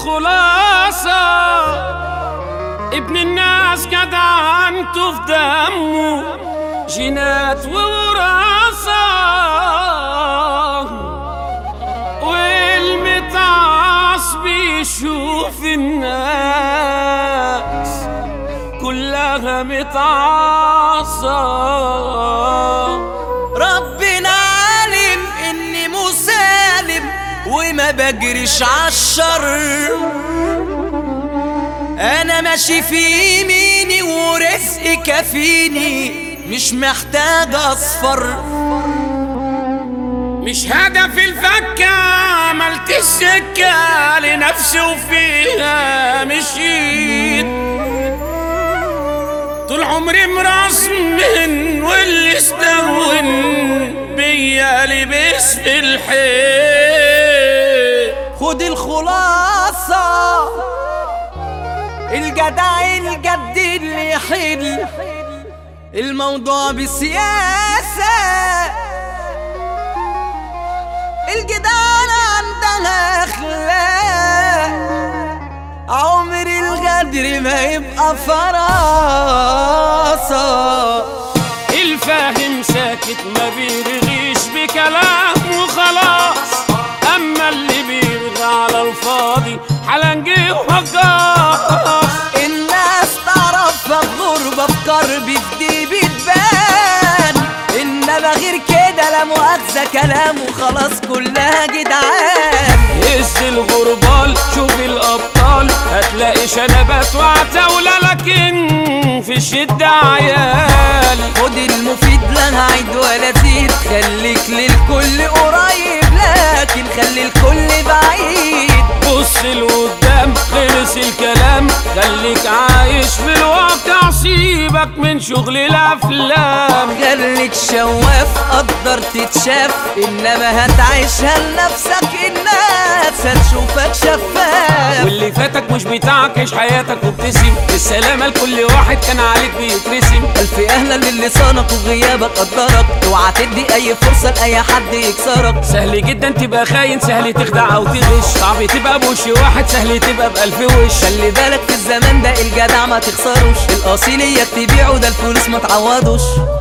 الخلاصة ابن الناس جدعنته في دمه جينات ووراثة، والمتعص بيشوف الناس كلها متعصة. ربنا عالم اني مسالم وما بجريش عالشر، انا ماشي في يميني ورزقي كفيني مش محتاج اصفر. مش هدف الفكة عملت السكة لنفسي وفيها مشيت، طول عمري مرسمن واللي استهون بيا لبس في الحيط. خد الخلاصة، الجدع الجد اللي يحل الموضوع بالسياسة، الجدعانة عندها أخلاق، عمر الغدر ما يبقى فراسة. الفاهم ساكت ما بيرغيش بكلام وخلاص، أما اللي بيرغى على الفاضي حلنجي وهجاص. الناس تعرفها في غربة في كرب في دي بتبان، إنما غير كده لا مؤاخذة كلام وخلاص كلها جدعان. هز الغربال شوف الأبطال هتلاقي شنبات وعتاولة، لكن في الشدة عيال. خد المفيد لا هعيد ولا زيد، خليك للكل قريب لكن خلي الكل بعيد. بص لقدام خلص الكلام، خليك عايش في الواقع سيبك من شغل الافلام. خليك شواف قدر تتشاف، انما هتعيشها لنفسك الناس هتشوفك شفاف. واللي فاتك مش بتاعك عيش حياتك وابتسم، السلامة لكل واحد كان عليك بيترسم. الف اهلا للي صانك وغيابك قدرك، اوعى تدي اي فرصة لاي حد يكسرك. سهل جدا تبقى خاين، سهل تخدع او تغش، صعب تبقى بوش واحد، سهل تبقى بألف وش. خلي بالك في الزمان ده الجدع ما تخسروش، الاصيل اياك تبيعه ده الفلوس ما تعوضوش.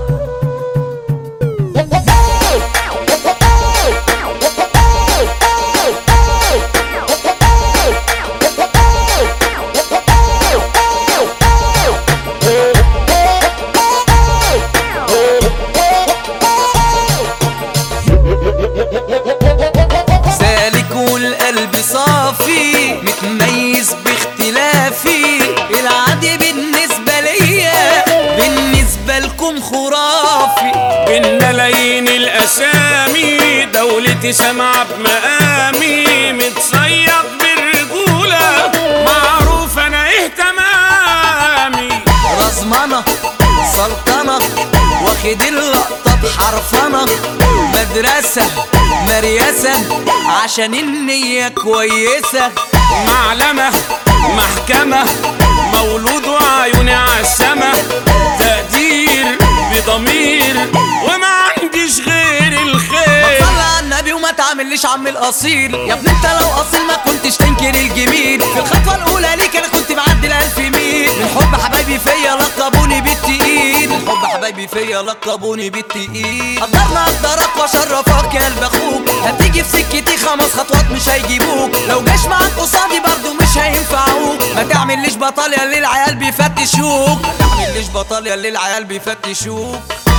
والقلب صافي متميز باختلافي، العادي بالنسبة ليا بالنسبة لكم خرافي. بين ملايين الأسامي دولتي سامعة بمقامي، متصيد بالرجولة معروف أنا إيه تمامي. رزمنة سلطنة واخد اللقطة بحرفنة، مدرسة مريسة عشان النية كويسة، معلمة محكمة مولود وعيوني عالسما، تقدير بضمير وما عنديش غير الخير. صلي على النبي وما تعمليش عم الأصيل، يا ابني انت لو أصيل ما كنتش تنكر الجميل. في الخطوة الأولى ليك أنا كنت بعدي ال1000 ميل، من حب حبايبي فيا لقبوني بالتقيل، من حب حبايبي فيا لقبوني بالتقيل. قدرنا أقدرك وأشرفك يا قلب أخوك، هتيجي في سكتي 5 خطوات مش هيجيبوك، لو جاش معاك قصادي برضو مش هينفعوك. ما تعمليش بطال يا اللي العيال بيفتشوك، ما تعمليش بطال يا اللي العيال بيفتشوك.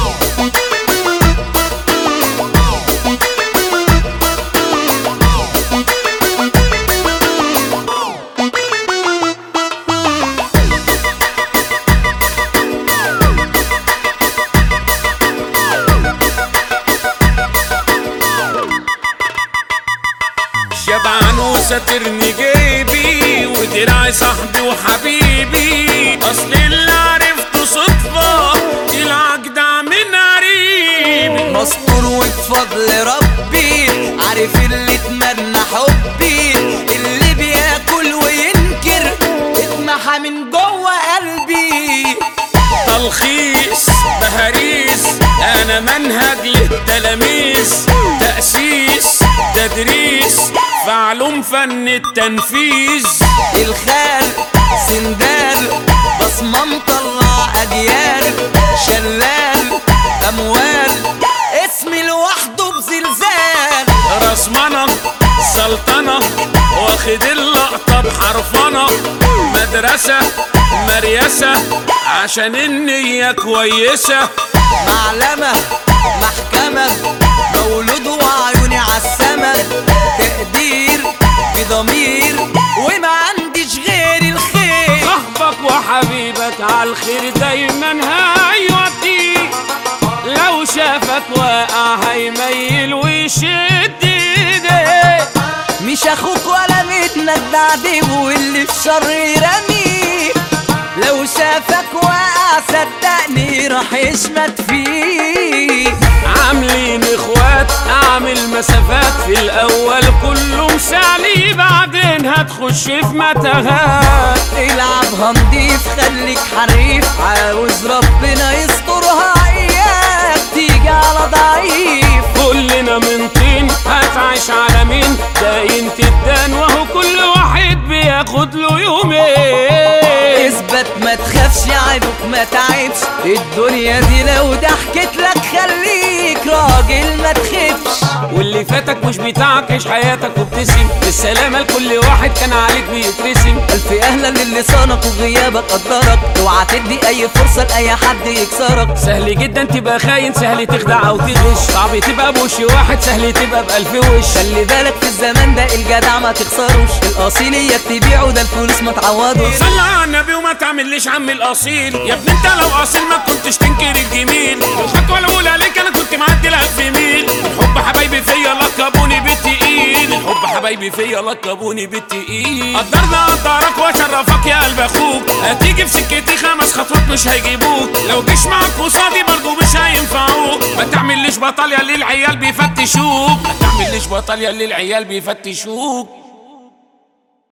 شبعان وساترني جيبي ودراعي صاحبي وحبيبي، اصل اللي عرفته صدفة العجدع من قريبي. مستور وبفضل ربي عارف اللي اتمنى حبي، اللي بياكل وينكر اتمحى من جوه قلبي. تلخيص بهاريس انا منهج للتلاميذ، تأسيس تدريس في علوم فن التنفيذ. الخال سندال بصمة مطلع أجيال، شلال أموال اسمي لوحده بزلزال. رسمنة سلطنة واخد اللقطة بحرفنة، مدرسة مريسة عشان النية كويسة. معلمة محكمة مولود وعيوني عالسما، تقدير بضمير وما عنديش غير الخير. صاحبك وحبيبك عالخير دايما هيوديك، لو شافك واقع هيميل ويشد ايديك. مش اخوك ولا منك ده عديب واللي في شر يرميك، لو شافك واقع صدقني راح يشمت فيك. عاملين اخوات اعمل مسافات، في الاول كله مسالي بعدين هتخش في متاهات. العبها نضيف خليك حريف، عاوز ربنا يسترها اياك تيجي على ضعيف. كلنا من طين هتعيش على مين، داين تدان وهو كل واحد بياخد له يومين. اثبت ما تخافش عيبك ما تعبش، الدنيا دي لو ضحكت لك خليك راجل ما تخافش. واللي فاتك مش بتاعك عيش حياتك وابتسم، بالسلامة لكل واحد كان عليك بيترسم. ألف أهلا للي صانك وغيابك قدرك، اوعى تدي أي فرصة لأي حد يكسرك. سهل جدا تبقى خاين، سهل تخدع أو تغش، صعب تبقى بوش واحد، سهل تبقى بألف وش. خلي بالك في الزمان ده الجدع ما تخسروش، الأصيل إياك تبيعه ده الفلوس ما تعوضوش. صلى على النبي وما تعمليش عم الأصيل، يا ابني انت لو أصيل ما كنتش تنكر الجميل. الخطوة الأولى ليك أنا كنت معدي لها في ميل، الحب حبايبي فيا لقبوني بالتقيل، الحب حبايبي فيا لقبوني بالتقيل. قدرنا قدرك واشرفك يا قلب اخوك، هتيجي في سكتي 5 خطوات مش هيجيبوك، لو جيش معاك قصادي برضو مش هينفعوك. ما تعمليش بطل يا اللي العيال بيفتشوك، ما تعمليش بطل يا اللي العيال بيفتشوك.